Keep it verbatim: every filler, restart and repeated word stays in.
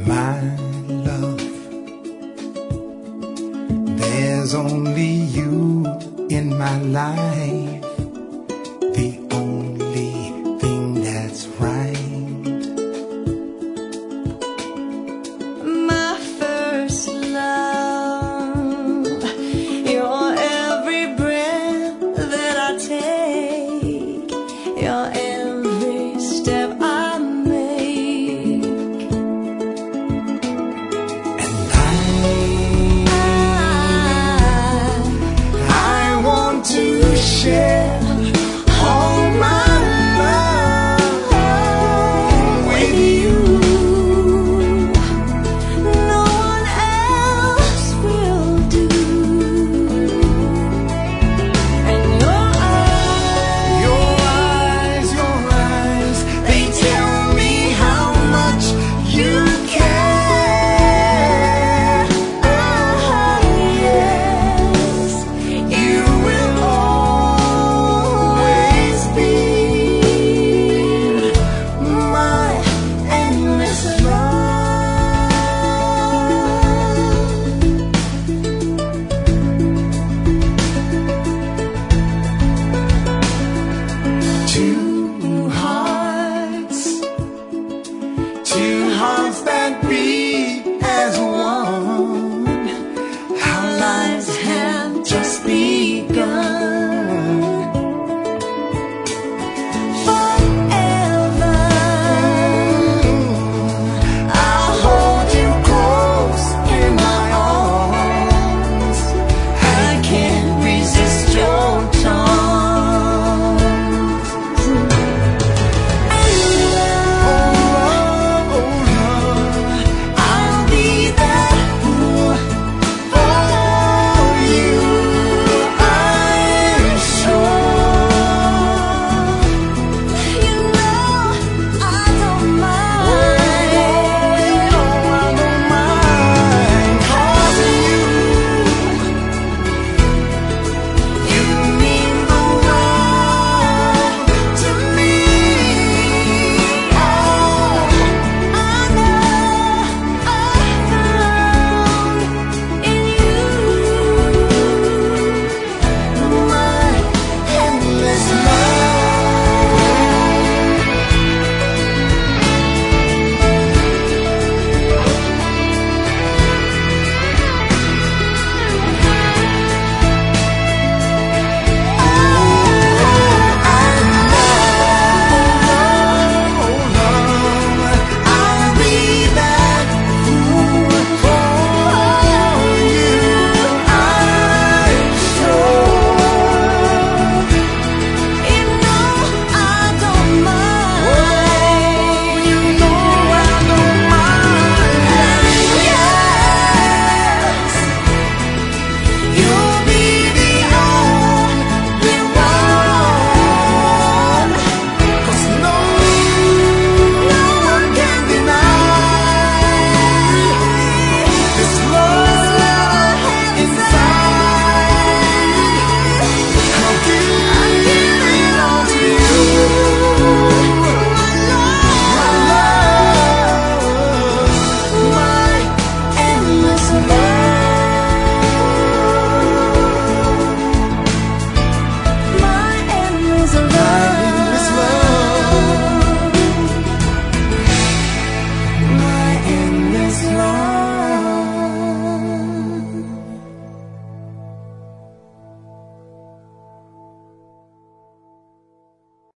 my love. There's only you in my life, the only thing that's right. My first love, you're every breath that I take, you're every step I make. And I, I, I want to share all my love with you. No one else will do. And your eyes, Your eyes, your eyes, they tell me how much you care. ah, yes, You will always be my endless love. To